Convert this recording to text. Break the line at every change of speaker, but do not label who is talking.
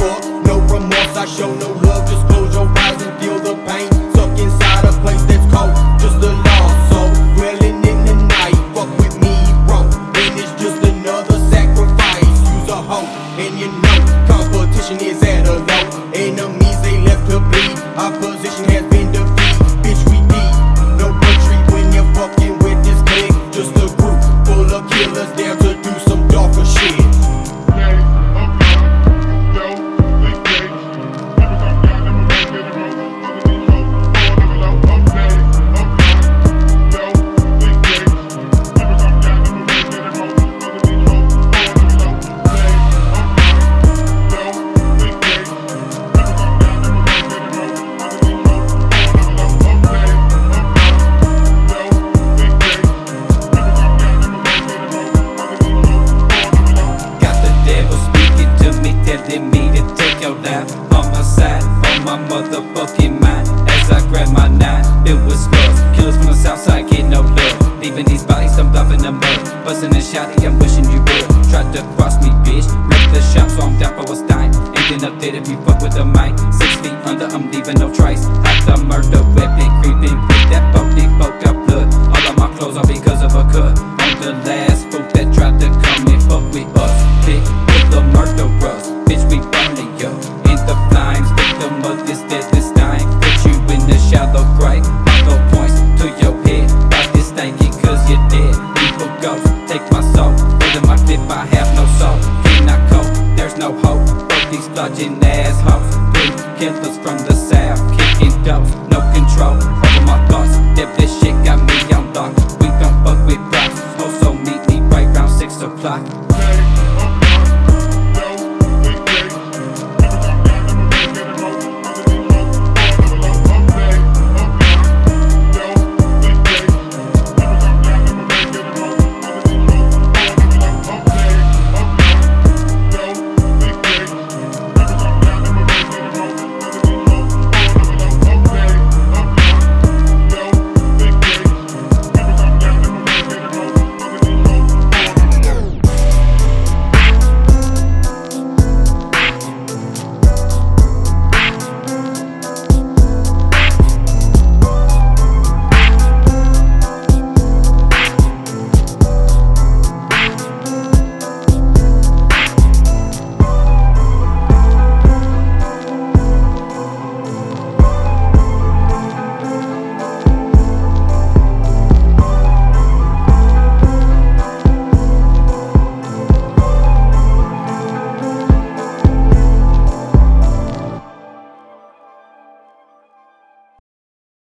fuck, no remorse, I show no love. Just close your eyes and feel the pain. Stuck inside a place that's cold, just a lost soul, dwelling in the night. Fuck with me, bro, and it's just another sacrifice. Use a hoe, and you know competition is at a low. Enemies they left to bleed, opposition has been defeated. Bitch, we need no country when you're fucking with this clique. Just a group full of killers there to do some darker shit.
On my side, on my motherfucking mind. As I grab my nine, filled with slugs. Killers from the south side get no love. Leaving these bodies dumped off in the mud. Bustin' a shotty, I'm wishing you would. Tried to cross me, bitch. Wreck the shop, so I'm down for a stein. Ain't up there if you fuck with the mic. 6 feet under, I'm leaving no trace. Hot the murder weapon, creeping with that phony folk got blood. All of my clothes are because of a cut. On the last folk that tried to come and fuck with us. Pick with the murderers, bitch, we burning you. The flames, victim of this deadly stain. Put you in the shallow grave. Hollow points to your head. About this thinking cause you're dead. Evil ghost, take my soul. Within my clip I have no soul. Cannot cope, there's no hope. Fuck these sludging assholes. Three killers from the south, kicking dope.